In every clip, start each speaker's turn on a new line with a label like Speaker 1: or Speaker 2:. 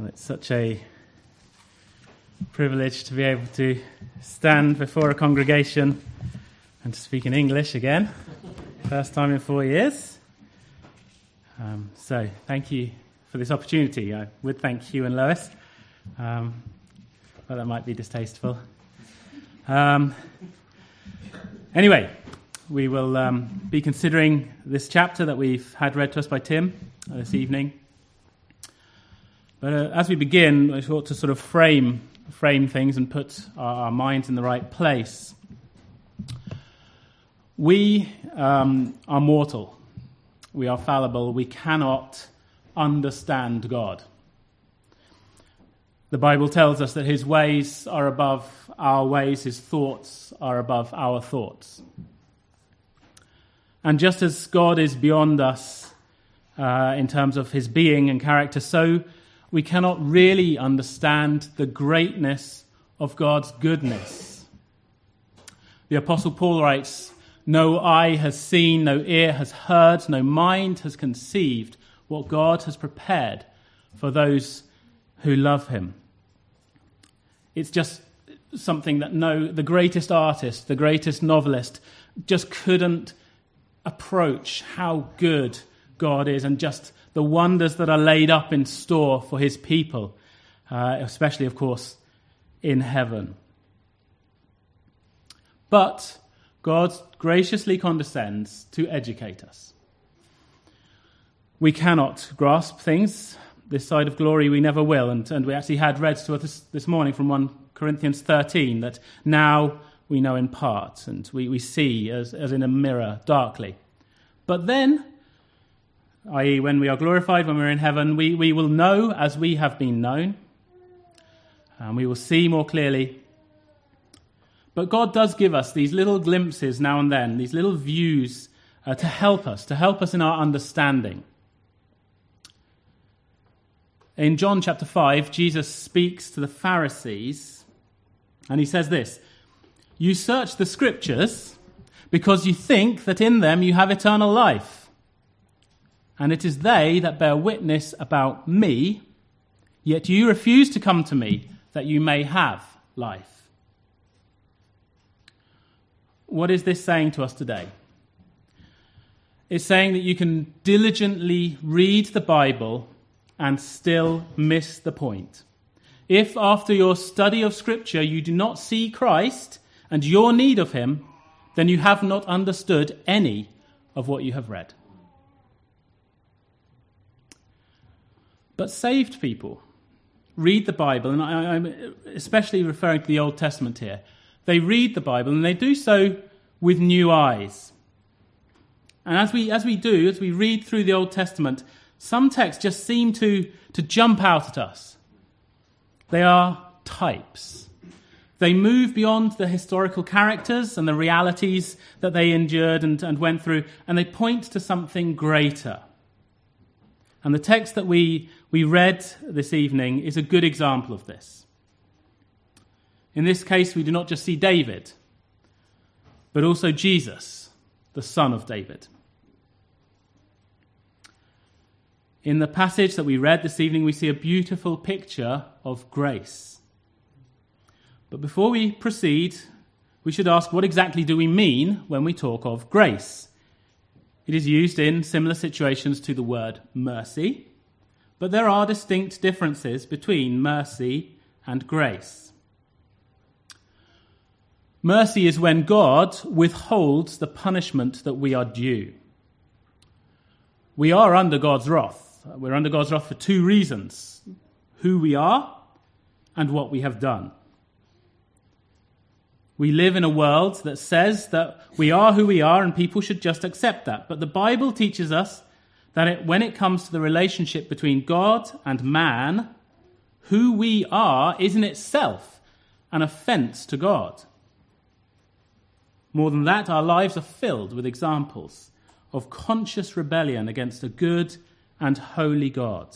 Speaker 1: Well, it's such a privilege to be able to stand before a congregation and to speak in English again. First time in 4 years. So thank you for this opportunity. I would thank Hugh and Lois, but that might be distasteful. Anyway, we will be considering this chapter that we've had read to us by Tim this evening. But as we begin, I thought to sort of frame things and put our minds in the right place. We are mortal. We are fallible. We cannot understand God. The Bible tells us that his ways are above our ways, his thoughts are above our thoughts. And just as God is beyond us in terms of his being and character, so we cannot really understand the greatness of God's goodness. The Apostle Paul writes, "No eye has seen, no ear has heard, no mind has conceived what God has prepared for those who love him." It's just something that the greatest artist, the greatest novelist just couldn't approach how good God is and just the wonders that are laid up in store for his people, especially, of course, in heaven. But God graciously condescends to educate us. We cannot grasp things this side of glory, we never will, and we actually had read to us this morning from 1 Corinthians 13 that now we know in part, and we see as in a mirror darkly. But then, i.e. when we are glorified, when we're in heaven, we will know as we have been known, and we will see more clearly. But God does give us these little glimpses now and then, these little views to help us in our understanding. In John chapter 5, Jesus speaks to the Pharisees, and he says this, "You search the scriptures because you think that in them you have eternal life. And it is they that bear witness about me, yet you refuse to come to me that you may have life." What is this saying to us today? It's saying that you can diligently read the Bible and still miss the point. If after your study of Scripture you do not see Christ and your need of him, then you have not understood any of what you have read. But saved people read the Bible, and I'm especially referring to the Old Testament here. They read the Bible, and they do so with new eyes. And as we read through the Old Testament, some texts just seem to jump out at us. They are types. They move beyond the historical characters and the realities that they endured and went through, and they point to something greater. And the text that we read this evening is a good example of this. In this case, we do not just see David, but also Jesus, the son of David. In the passage that we read this evening, we see a beautiful picture of grace. But before we proceed, we should ask, what exactly do we mean when we talk of grace? It is used in similar situations to the word mercy, but there are distinct differences between mercy and grace. Mercy is when God withholds the punishment that we are due. We are under God's wrath. We're under God's wrath for two reasons: who we are and what we have done. We live in a world that says that we are who we are and people should just accept that. But the Bible teaches us that when it comes to the relationship between God and man, who we are is in itself an offense to God. More than that, our lives are filled with examples of conscious rebellion against a good and holy God.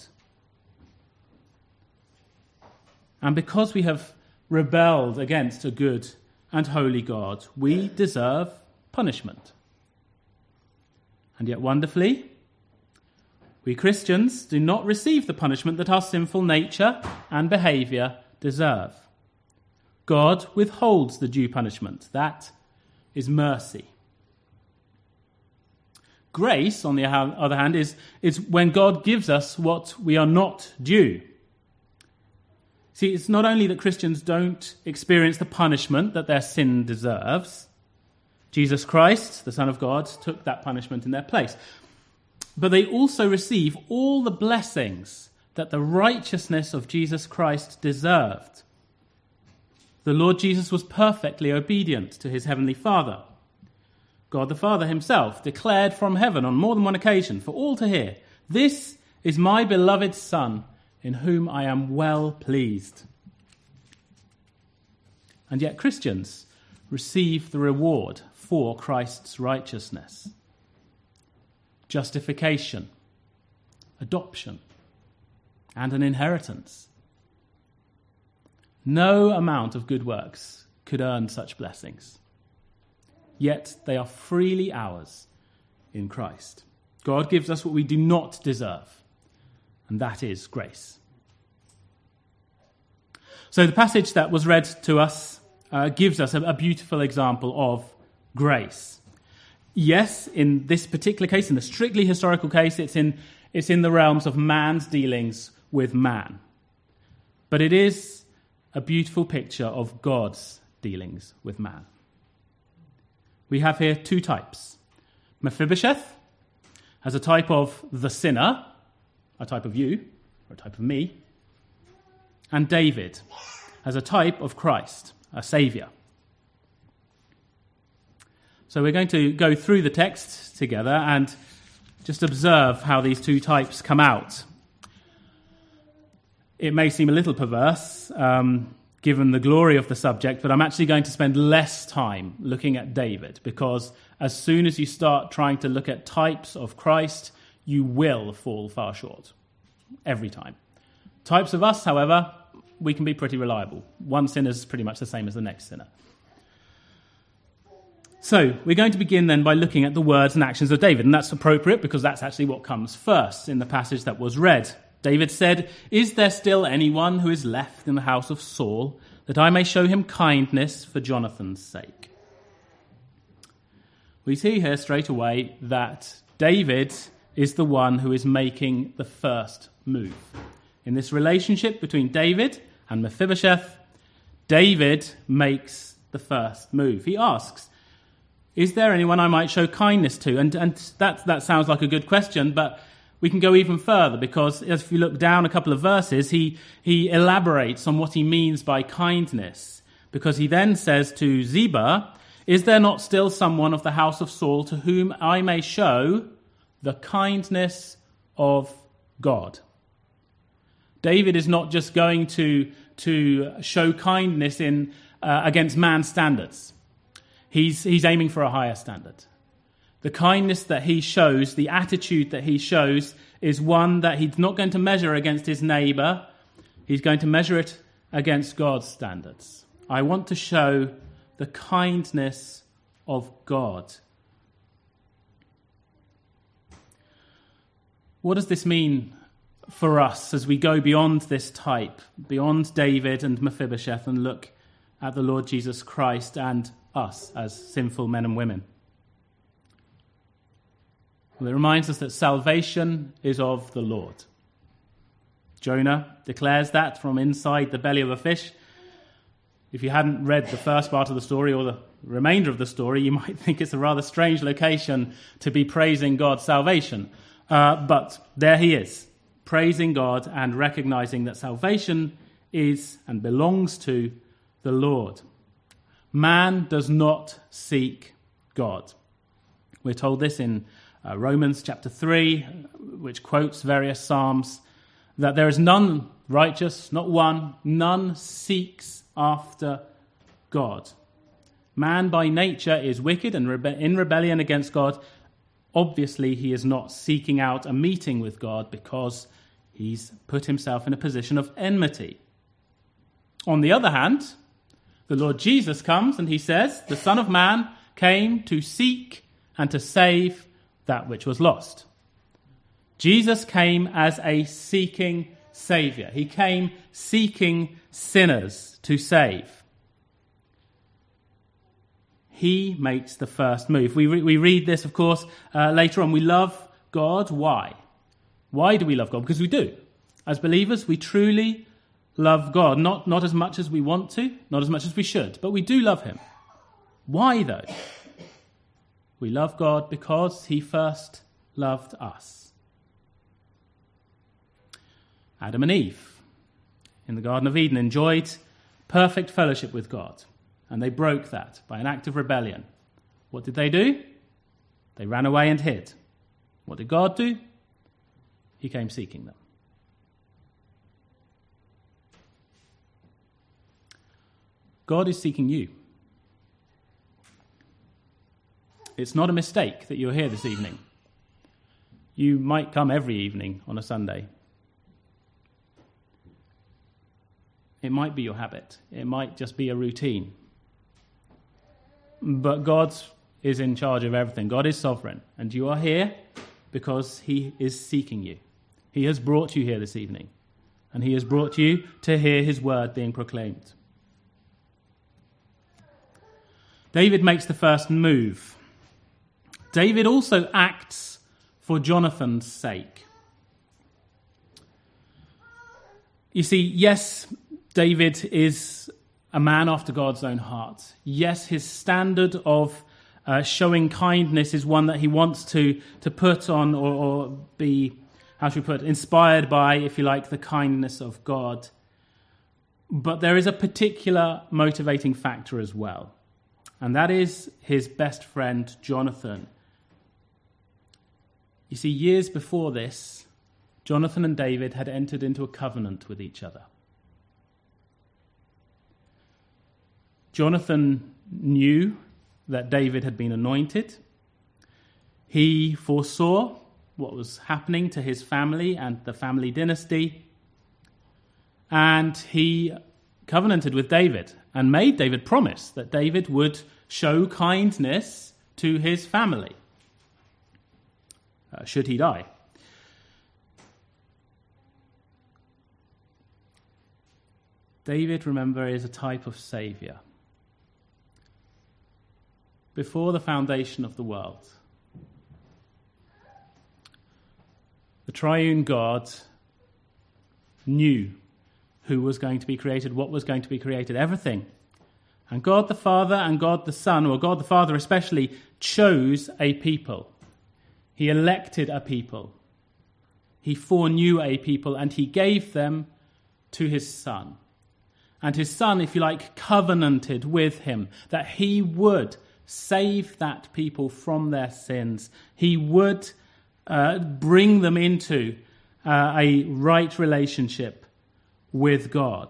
Speaker 1: And because we have rebelled against a good and holy God, we deserve punishment. And yet wonderfully, We Christians do not receive the punishment that our sinful nature and behaviour deserve. God withholds the due punishment. That is mercy. Grace, on the other hand, is when God gives us what we are not due. See, it's not only that Christians don't experience the punishment that their sin deserves. Jesus Christ, the Son of God, took that punishment in their place. But they also receive all the blessings that the righteousness of Jesus Christ deserved. The Lord Jesus was perfectly obedient to his heavenly Father. God the Father himself declared from heaven on more than one occasion for all to hear, "This is my beloved Son, in whom I am well pleased." And yet Christians receive the reward for Christ's righteousness. Justification, adoption, and an inheritance. No amount of good works could earn such blessings. Yet they are freely ours in Christ. God gives us what we do not deserve, and that is grace. So the passage that was read to us gives us a beautiful example of grace. Yes, in this particular case, in the strictly historical case, it's in the realms of man's dealings with man. But it is a beautiful picture of God's dealings with man. We have here two types. Mephibosheth as a type of the sinner, a type of you, or a type of me, and David as a type of Christ, a saviour. So we're going to go through the text together and just observe how these two types come out. It may seem a little perverse, given the glory of the subject, but I'm actually going to spend less time looking at David, because as soon as you start trying to look at types of Christ, you will fall far short, every time. Types of us, however, we can be pretty reliable. One sinner is pretty much the same as the next sinner. So we're going to begin then by looking at the words and actions of David, and that's appropriate because that's actually what comes first in the passage that was read. David said, "Is there still anyone who is left in the house of Saul, that I may show him kindness for Jonathan's sake?" We see here straight away that David is the one who is making the first move. In this relationship between David and Mephibosheth, David makes the first move. He asks, "Is there anyone I might show kindness to?" And that sounds like a good question, but we can go even further, because if you look down a couple of verses, he elaborates on what he means by kindness, because he then says to Ziba, "Is there not still someone of the house of Saul to whom I may show the kindness of God?" David is not just going to show kindness against man's standards. He's aiming for a higher standard. The kindness that he shows, the attitude that he shows, is one that he's not going to measure against his neighbour. He's going to measure it against God's standards. I want to show the kindness of God. What does this mean for us as we go beyond this type, beyond David and Mephibosheth, and look at the Lord Jesus Christ and us as sinful men and women? Well, it reminds us that salvation is of the Lord. Jonah declares that from inside the belly of a fish. If you hadn't read the first part of the story or the remainder of the story, you might think it's a rather strange location to be praising God's salvation. But there he is, praising God and recognizing that salvation is and belongs to the Lord. Man does not seek God. We're told this in Romans chapter 3, which quotes various Psalms, that there is none righteous, not one, none seeks after God. Man by nature is wicked and in rebellion against God. Obviously, he is not seeking out a meeting with God because he's put himself in a position of enmity. On the other hand, the Lord Jesus comes and he says, "The Son of Man came to seek and to save that which was lost." Jesus came as a seeking Saviour. He came seeking sinners to save. He makes the first move. We read this, of course, later on. We love God. Why? Why do we love God? Because we do. As believers, we truly love God. Not as much as we want to, not as much as we should, but we do love him. Why, though? We love God because he first loved us. Adam and Eve in the Garden of Eden enjoyed perfect fellowship with God, and they broke that by an act of rebellion. What did they do? They ran away and hid. What did God do? He came seeking them. God is seeking you. It's not a mistake that you're here this evening. You might come every evening on a Sunday. It might be your habit. It might just be a routine. But God is in charge of everything. God is sovereign. And you are here because he is seeking you. He has brought you here this evening. And he has brought you to hear his word being proclaimed. David makes the first move. David also acts for Jonathan's sake. You see, yes, David is a man after God's own heart. Yes, his standard of showing kindness is one that he wants to put on or be, how should we put it, inspired by, if you like, the kindness of God. But there is a particular motivating factor as well, and that is his best friend, Jonathan. You see, years before this, Jonathan and David had entered into a covenant with each other. Jonathan knew that David had been anointed. He foresaw what was happening to his family and the family dynasty. And he covenanted with David and made David promise that David would show kindness to his family, should he die. David, remember, is a type of saviour. Before the foundation of the world, the triune God knew who was going to be created, what was going to be created, everything. And God the Father and God the Son, or God the Father especially, chose a people. He elected a people. He foreknew a people, and he gave them to his Son. And his Son, if you like, covenanted with him that he would save that people from their sins. He would bring them into a right relationship with God.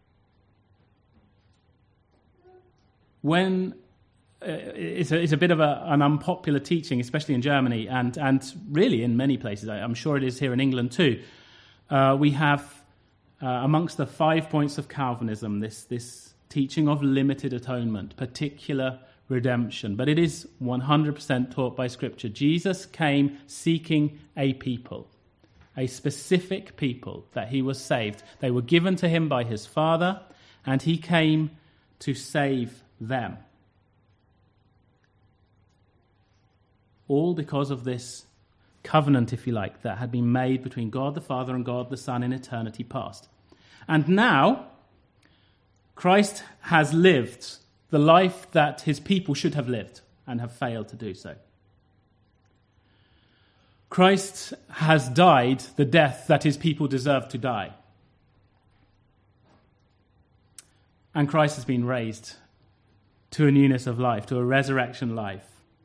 Speaker 1: When it's a bit of an unpopular teaching, especially in Germany and really in many places, I'm sure it is here in England too, we have amongst the 5 points of Calvinism this teaching of limited atonement, particular redemption. But it is 100% taught by Scripture. Jesus came seeking a people, a specific people that he was saved. They were given to him by his Father, and he came to save them. All because of this covenant, if you like, that had been made between God the Father and God the Son in eternity past. And now, Christ has lived the life that his people should have lived and have failed to do so. Christ has died the death that his people deserve to die. And Christ has been raised to a newness of life, to a resurrection life.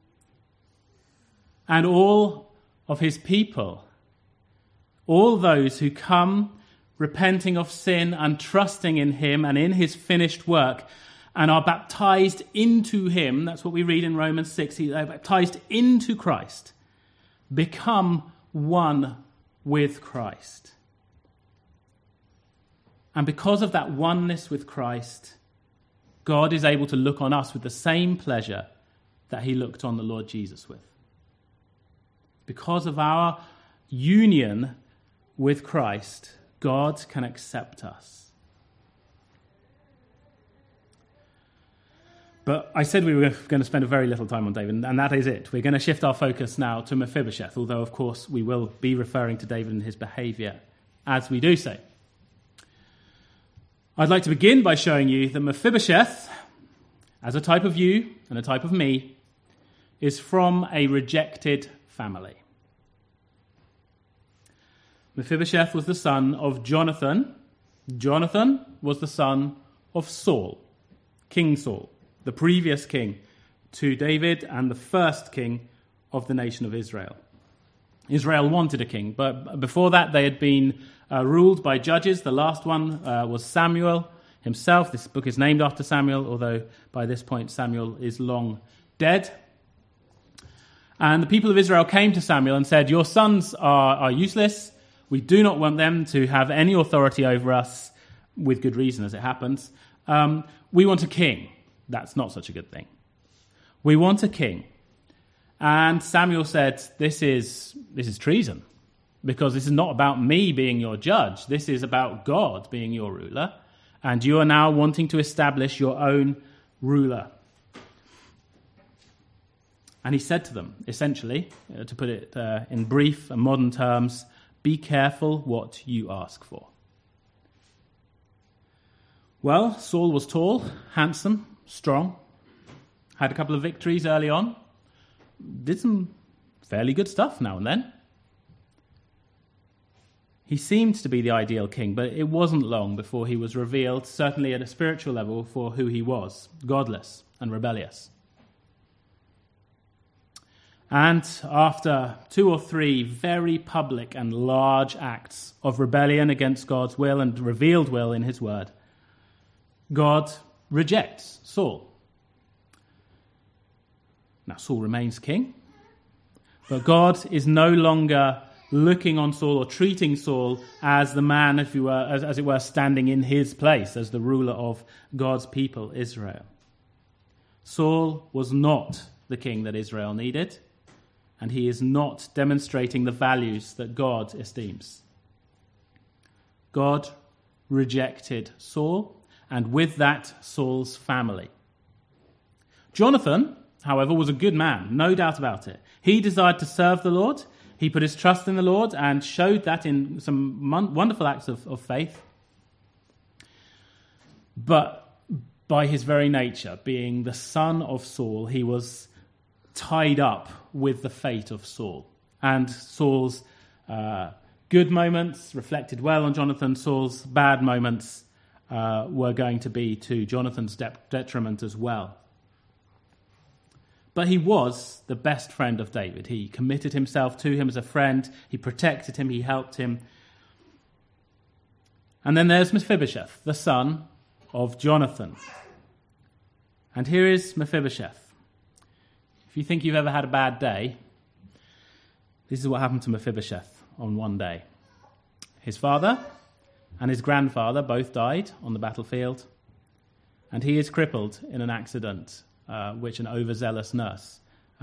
Speaker 1: And all of his people, all those who come repenting of sin and trusting in him and in his finished work and are baptized into him, that's what we read in Romans 6, they are baptized into Christ, become one with Christ. And because of that oneness with Christ, God is able to look on us with the same pleasure that he looked on the Lord Jesus with. Because of our union with Christ, God can accept us. But I said we were going to spend a very little time on David, and that is it. We're going to shift our focus now to Mephibosheth, although, of course, we will be referring to David and his behaviour as we do so. I'd like to begin by showing you that Mephibosheth, as a type of you and a type of me, is from a rejected family. Mephibosheth was the son of Jonathan. Jonathan was the son of Saul, King Saul, the previous king to David and the first king of the nation of Israel. Israel wanted a king, but before that they had been ruled by judges. The last one was Samuel himself. This book is named after Samuel, although by this point Samuel is long dead. And the people of Israel came to Samuel and said, "Your sons are useless. We do not want them to have any authority over us," with good reason as it happens. "We want a king." That's not such a good thing. "We want a king." And Samuel said, this is treason, because this is not about me being your judge. This is about God being your ruler, and you are now wanting to establish your own ruler. And he said to them, essentially, to put it in brief and modern terms, be careful what you ask for. Well, Saul was tall, handsome, strong, had a couple of victories early on, did some fairly good stuff now and then. He seemed to be the ideal king, but it wasn't long before he was revealed, certainly at a spiritual level, for who he was, godless and rebellious. And after 2 or 3 very public and large acts of rebellion against God's will and revealed will in his word, God rejects Saul. Now, Saul remains king, but God is no longer looking on Saul or treating Saul as the man, if you were, as it were, standing in his place as the ruler of God's people, Israel. Saul was not the king that Israel needed, and he is not demonstrating the values that God esteems. God rejected Saul, and with that, Saul's family. Jonathan, however, was a good man, no doubt about it. He desired to serve the Lord. He put his trust in the Lord and showed that in some wonderful acts of faith. But by his very nature, being the son of Saul, he was tied up with the fate of Saul. And Saul's good moments reflected well on Jonathan. Saul's bad moments were going to be to Jonathan's detriment as well. But he was the best friend of David. He committed himself to him as a friend. He protected him. He helped him. And then there's Mephibosheth, the son of Jonathan. And here is Mephibosheth. If you think you've ever had a bad day, this is what happened to Mephibosheth on one day. His father and his grandfather both died on the battlefield, and he is crippled in an accident in which an overzealous nurse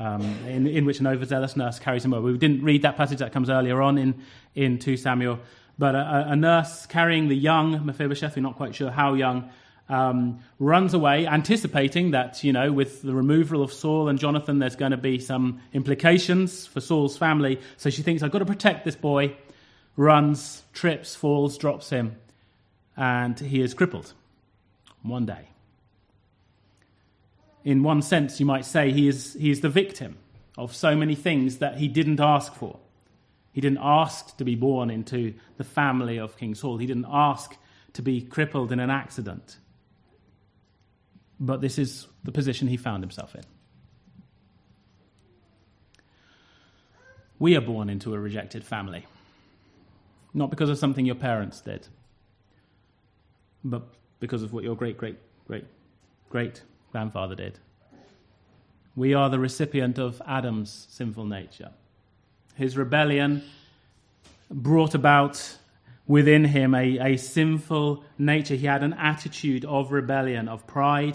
Speaker 1: carries him over. We didn't read that passage, that comes earlier on in 2 Samuel, but a nurse carrying the young Mephibosheth, we're not quite sure how young, runs away, anticipating that, with the removal of Saul and Jonathan, there's going to be some implications for Saul's family. So she thinks, I've got to protect this boy. Runs, trips, falls, drops him, and he is crippled one day. In one sense, you might say he is the victim of so many things that he didn't ask for. He didn't ask to be born into the family of King Saul. He didn't ask to be crippled in an accident. But this is the position he found himself in. We are born into a rejected family. Not because of something your parents did, but because of what your great-great-great-grandfather did. We are the recipient of Adam's sinful nature. His rebellion brought about within him a sinful nature. He had an attitude of rebellion, of pride,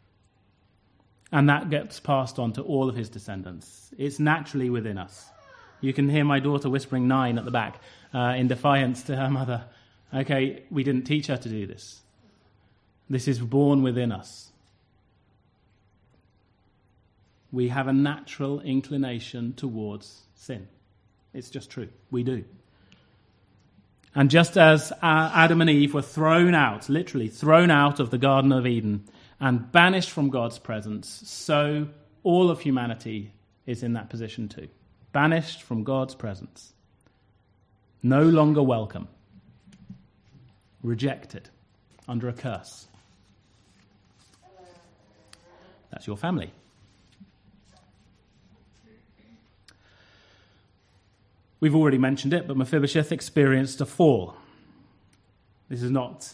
Speaker 1: and that gets passed on to all of his descendants. It's naturally within us. You can hear my daughter whispering 9 at the back in defiance to her mother. Okay, we didn't teach her to do this. This is born within us. We have a natural inclination towards sin. It's just true. We do. And just as Adam and Eve were thrown out, literally thrown out of the Garden of Eden and banished from God's presence, so all of humanity is in that position too. Banished from God's presence. No longer welcome. Rejected. Under a curse. That's your family. We've already mentioned it, but Mephibosheth experienced a fall. This is not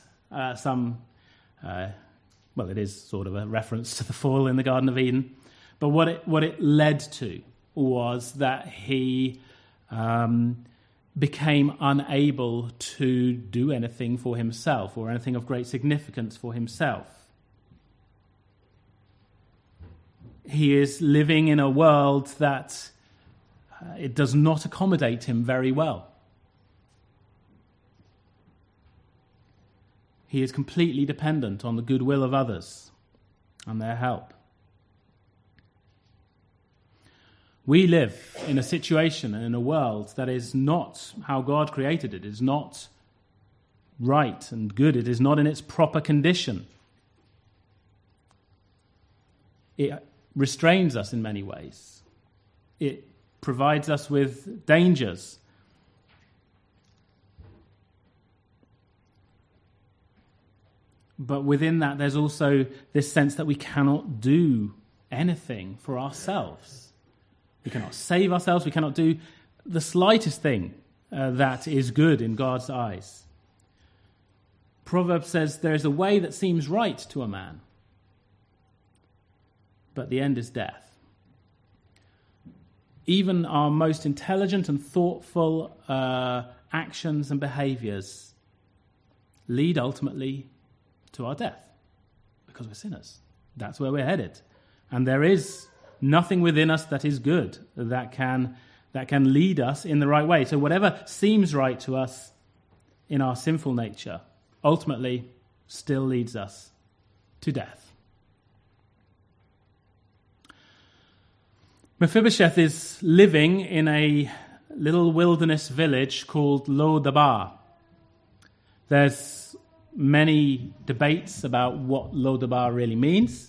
Speaker 1: it is sort of a reference to the fall in the Garden of Eden. But what it led to was that he became unable to do anything for himself or anything of great significance for himself. He is living in a world that it does not accommodate him very well. He is completely dependent on the goodwill of others and their help. We live in a situation and in a world that is not how God created it. It is not right and good. It is not in its proper condition. It restrains us in many ways. It provides us with dangers. But within that, there's also this sense that we cannot do anything for ourselves. We cannot save ourselves. We cannot do the slightest thing that is good in God's eyes. Proverbs says there is a way that seems right to a man, but the end is death. Even our most intelligent and thoughtful actions and behaviors lead ultimately to our death because we're sinners. That's where we're headed. And there is nothing within us that is good that can lead us in the right way. So whatever seems right to us in our sinful nature ultimately still leads us to death. Mephibosheth is living in a little wilderness village called Lo-Debar. There's many debates about what Lo-Debar really means.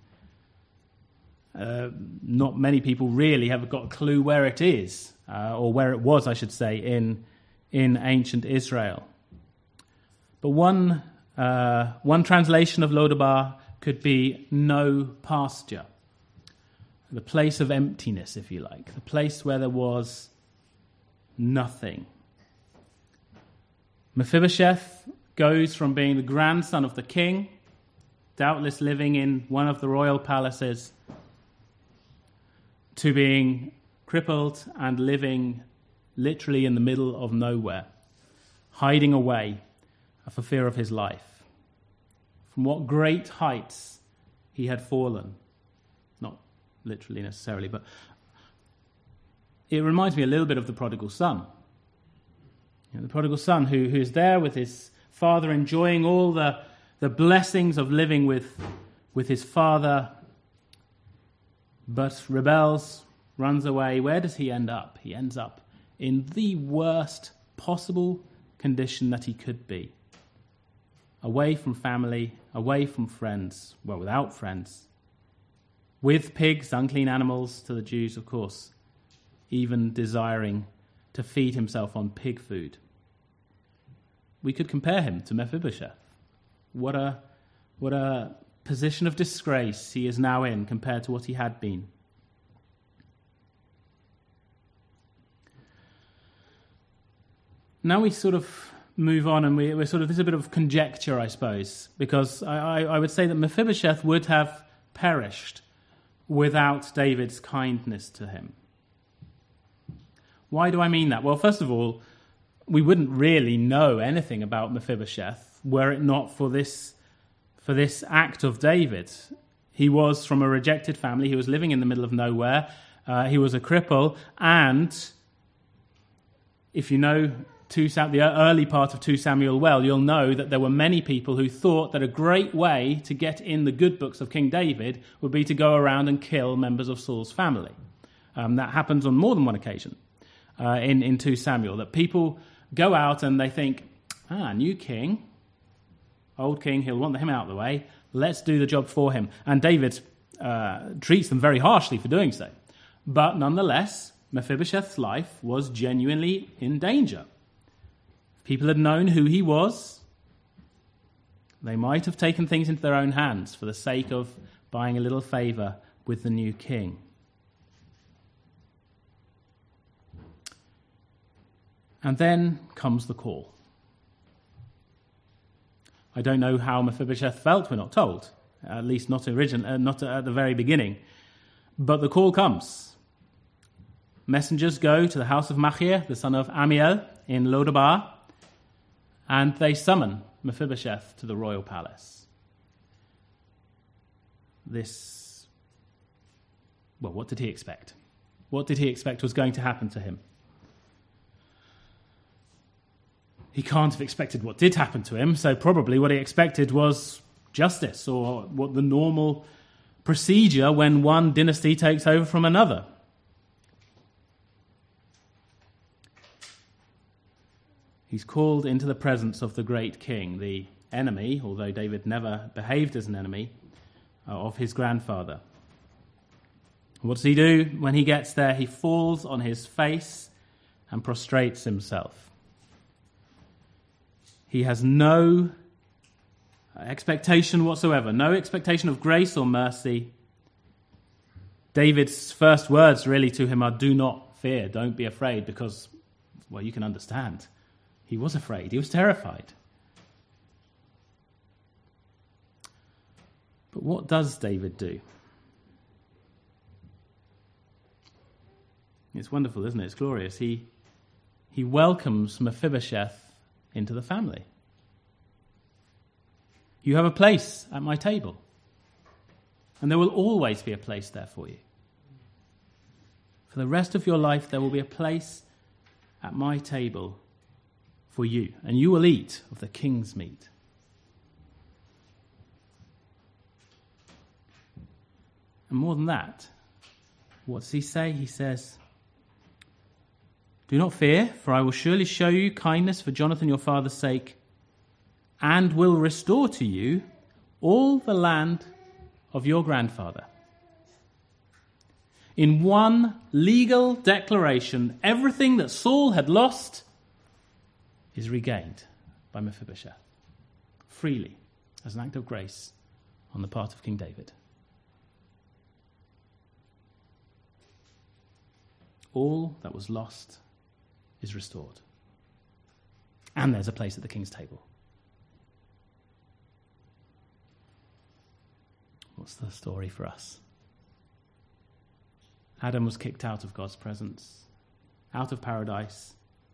Speaker 1: Not many people really have got a clue where it is, or where it was, I should say, in ancient Israel. But one translation of Lo-Debar could be no pasture. The place of emptiness, if you like. The place where there was nothing. Mephibosheth goes from being the grandson of the king, doubtless living in one of the royal palaces, to being crippled and living literally in the middle of nowhere, hiding away for fear of his life. From what great heights he had fallen. Not literally necessarily, but it reminds me a little bit of the prodigal son. You know, the prodigal son who's there with his father, enjoying all the blessings of living with his father, but rebels, runs away. Where does he end up? He ends up in the worst possible condition that he could be. Away from family, away from friends, well, without friends, with pigs, unclean animals to the Jews, of course, even desiring to feed himself on pig food. We could compare him to Mephibosheth. What a position of disgrace he is now in compared to what he had been. Now we sort of move on, and we're sort of, there's a bit of conjecture, I suppose, because I would say that Mephibosheth would have perished without David's kindness to him. Why do I mean that? Well, first of all, we wouldn't really know anything about Mephibosheth were it not for this act of David. He was from a rejected family. He was living in the middle of nowhere. He was a cripple, and if you know the early part of 2 Samuel well, you'll know that there were many people who thought that a great way to get in the good books of King David would be to go around and kill members of Saul's family. That happens on more than one occasion in 2 Samuel, that people go out and they think, new king, old king, he'll want him out of the way, let's do the job for him. And David treats them very harshly for doing so. But nonetheless, Mephibosheth's life was genuinely in danger. If people had known who he was, they might have taken things into their own hands for the sake of buying a little favour with the new king. And then comes the call. I don't know how Mephibosheth felt, we're not told, at least not at the very beginning. But the call comes. Messengers go to the house of Machir, the son of Amiel, in Lodabar, and they summon Mephibosheth to the royal palace. What did he expect? What did he expect was going to happen to him? He can't have expected what did happen to him, so probably what he expected was justice, or what the normal procedure when one dynasty takes over from another. He's called into the presence of the great king, the enemy, although David never behaved as an enemy, of his grandfather. What does he do when he gets there? He falls on his face and prostrates himself. He has no expectation whatsoever, no expectation of grace or mercy. David's first words really to him are, do not fear, don't be afraid, because, well, you can understand. He was afraid, he was terrified. But what does David do? It's wonderful, isn't it? It's glorious. He welcomes Mephibosheth into the family. You have a place at my table, and there will always be a place there for you. For the rest of your life, there will be a place at my table for you, and you will eat of the king's meat. And more than that, what does he say? He says, do not fear, for I will surely show you kindness for Jonathan your father's sake, and will restore to you all the land of your grandfather. In one legal declaration, everything that Saul had lost is regained by Mephibosheth, freely, as an act of grace on the part of King David. All that was lost is restored. And there's a place at the king's table. What's the story for us? Adam was kicked out of God's presence, out of paradise.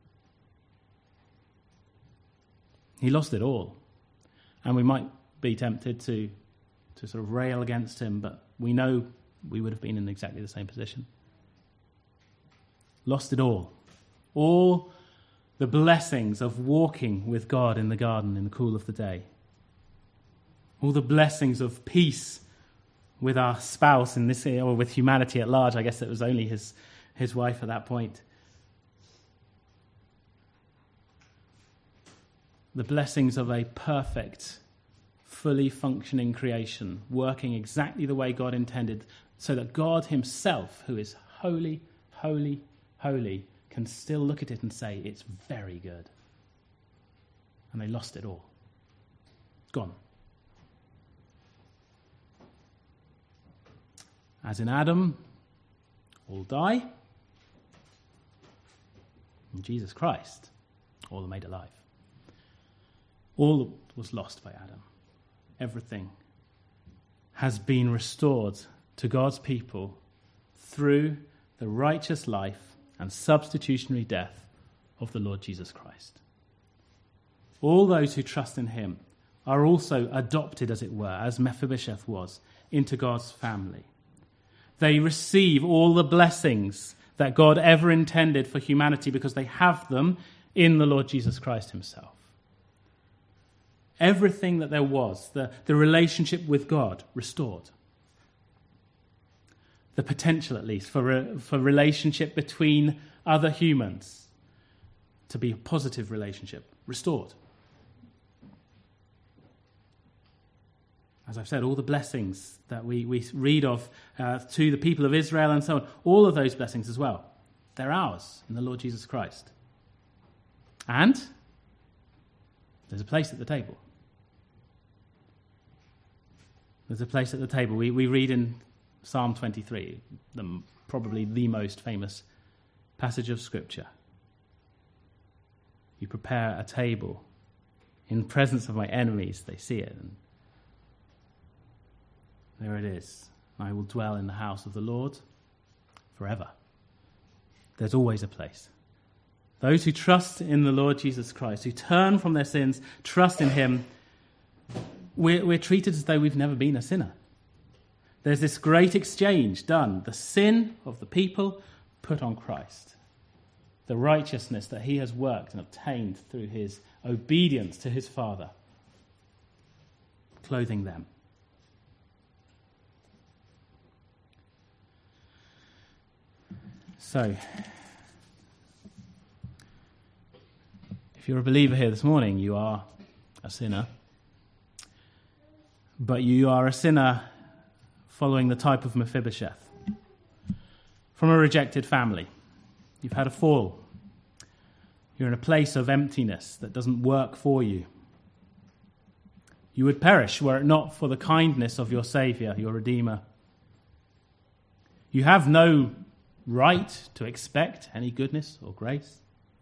Speaker 1: He lost it all. And we might be tempted to sort of rail against him, but we know we would have been in exactly the same position. Lost it all. All the blessings of walking with God in the garden in the cool of the day. All the blessings of peace with our spouse in this, or with humanity at large. I guess it was only his wife at that point. The blessings of a perfect, fully functioning creation, working exactly the way God intended, so that God himself, who is holy, holy, holy, can still look at it and say, it's very good. And they lost it all. Gone. As in Adam, all die. In Jesus Christ, all are made alive. All was lost by Adam. Everything has been restored to God's people through the righteous life and substitutionary death of the Lord Jesus Christ. All those who trust in him are also adopted, as it were, as Mephibosheth was, into God's family. They receive all the blessings that God ever intended for humanity, because they have them in the Lord Jesus Christ himself. Everything that there was, the relationship with God, restored. The potential, at least, for relationship between other humans to be a positive relationship, restored. As I've said, all the blessings that we read of to the people of Israel and so on, all of those blessings as well, they're ours in the Lord Jesus Christ. And there's a place at the table. There's a place at the table. We read in Psalm 23, probably the most famous passage of Scripture. You prepare a table in the presence of my enemies. They see it. And there it is. I will dwell in the house of the Lord forever. There's always a place. Those who trust in the Lord Jesus Christ, who turn from their sins, trust in him, we're treated as though we've never been a sinner. There's this great exchange done. The sin of the people put on Christ. The righteousness that he has worked and obtained through his obedience to his Father, clothing them. So, if you're a believer here this morning, you are a sinner. But you are a sinner following the type of Mephibosheth. From a rejected family. You've had a fall. You're in a place of emptiness that doesn't work for you. You would perish were it not for the kindness of your Saviour, your Redeemer. You have no right to expect any goodness or grace.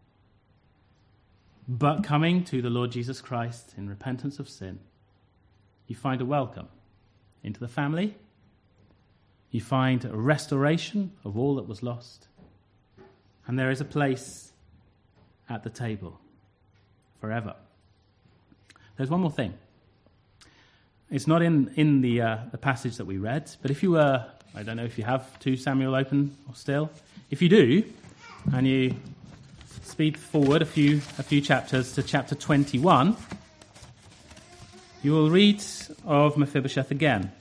Speaker 1: But coming to the Lord Jesus Christ in repentance of sin, you find a welcome into the family. You find a restoration of all that was lost. And there is a place at the table forever. There's one more thing. It's not in the passage that we read, but if you were, I don't know if you have 2 Samuel open or still. If you do, and you speed forward a few chapters to chapter 21, you will read of Mephibosheth again.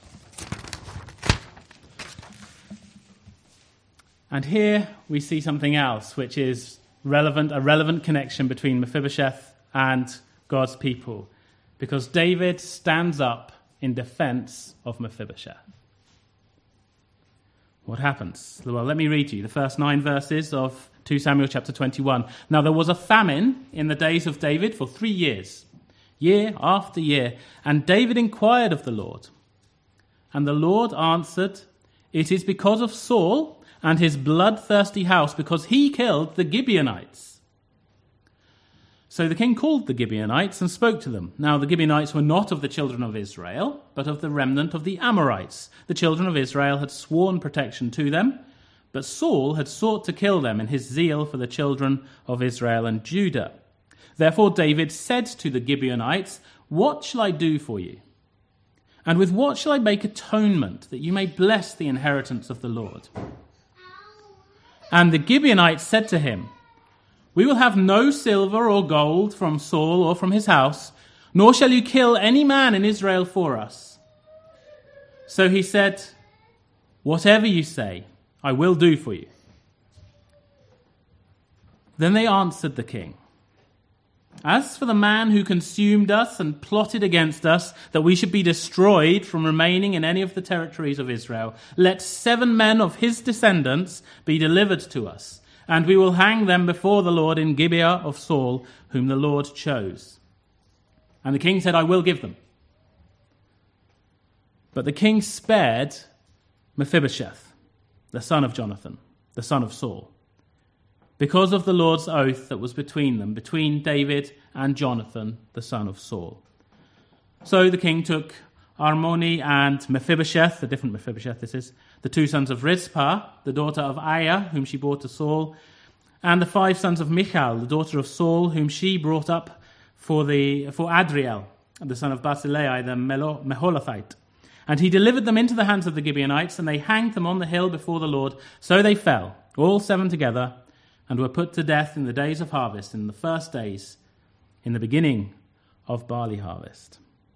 Speaker 1: And here we see something else which is relevant, a relevant connection between Mephibosheth and God's people, because David stands up in defense of Mephibosheth. What happens? Well, let me read you the first 9 verses of 2 Samuel chapter 21. Now there was a famine in the days of David for 3 years, year after year, and David inquired of the Lord. And the Lord answered, "It is because of Saul and his bloodthirsty house, because he killed the Gibeonites." So the king called the Gibeonites and spoke to them. Now the Gibeonites were not of the children of Israel, but of the remnant of the Amorites. The children of Israel had sworn protection to them, but Saul had sought to kill them in his zeal for the children of Israel and Judah. Therefore David said to the Gibeonites, "What shall I do for you? And with what shall I make atonement, that you may bless the inheritance of the Lord?" And the Gibeonites said to him, "We will have no silver or gold from Saul or from his house, nor shall you kill any man in Israel for us." So he said, "Whatever you say, I will do for you." Then they answered the king, "As for the man who consumed us and plotted against us, that we should be destroyed from remaining in any of the territories of Israel, let 7 men of his descendants be delivered to us, and we will hang them before the Lord in Gibeah of Saul, whom the Lord chose." And the king said, "I will give them." But the king spared Mephibosheth, the son of Jonathan, the son of Saul, because of the Lord's oath that was between them, between David and Jonathan, the son of Saul. So the king took Armoni and Mephibosheth, a different Mephibosheth this is, the 2 sons of Rizpah, the daughter of Aiah, whom she bore to Saul, and the 5 sons of Michal, the daughter of Saul, whom she brought up for Adriel, the son of Barzillai, the Meholathite. And he delivered them into the hands of the Gibeonites, and they hanged them on the hill before the Lord. So they fell, all 7 together, and were put to death in the days of harvest, in the first days, in the beginning of barley harvest.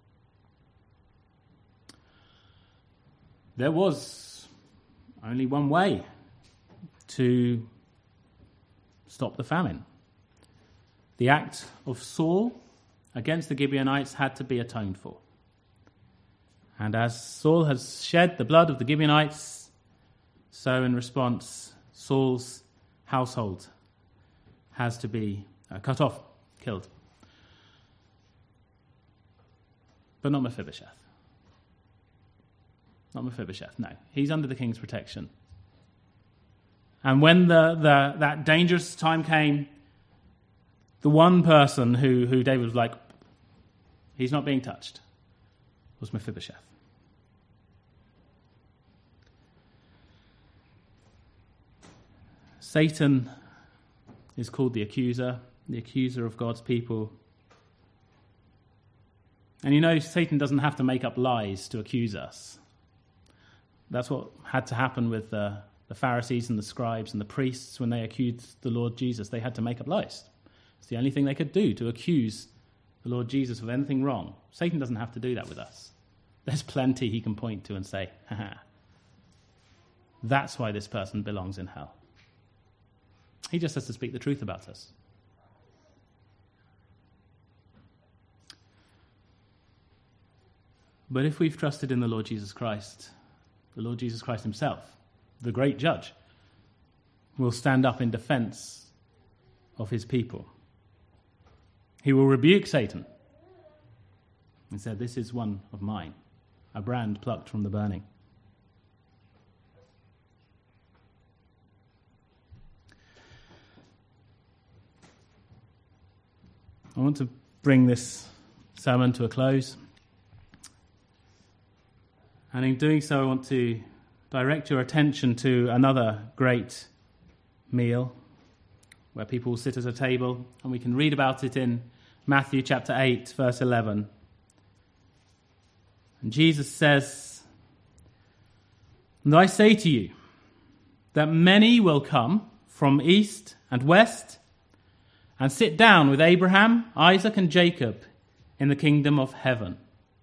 Speaker 1: There was only one way to stop the famine. The act of Saul against the Gibeonites had to be atoned for. And as Saul has shed the blood of the Gibeonites, so in response, Saul's household has to be cut off, killed. But not Mephibosheth. Not Mephibosheth, no. He's under the king's protection. And when that dangerous time came, the one person who David was like, he's not being touched, was Mephibosheth. Satan is called the accuser of God's people. And you know, Satan doesn't have to make up lies to accuse us. That's what had to happen with the Pharisees and the scribes and the priests when they accused the Lord Jesus. They had to make up lies. It's the only thing they could do to accuse the Lord Jesus of anything wrong. Satan doesn't have to do that with us. There's plenty he can point to and say, haha, that's why this person belongs in hell. He just has to speak the truth about us. But if we've trusted in the Lord Jesus Christ himself, the great judge, will stand up in defense of his people. He will rebuke Satan and say, this is one of mine, a brand plucked from the burning. I want to bring this sermon to a close. And in doing so, I want to direct your attention to another great meal where people will sit at a table, and we can read about it in Matthew chapter 8, verse 11. And Jesus says, "And I say to you that many will come from east and west and sit down with Abraham, Isaac, and Jacob in the kingdom of heaven."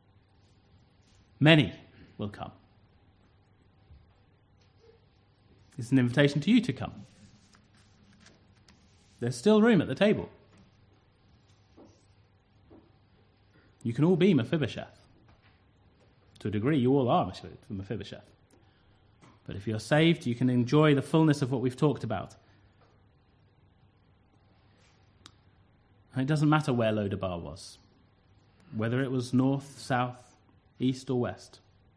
Speaker 1: Many will come. It's an invitation to you to come. There's still room at the table. You can all be Mephibosheth. To a degree, you all are Mephibosheth. But if you're saved, you can enjoy the fullness of what we've talked about. And it doesn't matter where Lodabar was, whether it was north, south, east, or west.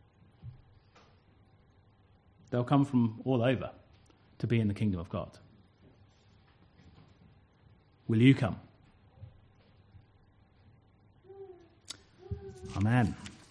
Speaker 1: They'll come from all over to be in the kingdom of God. Will you come? Amen.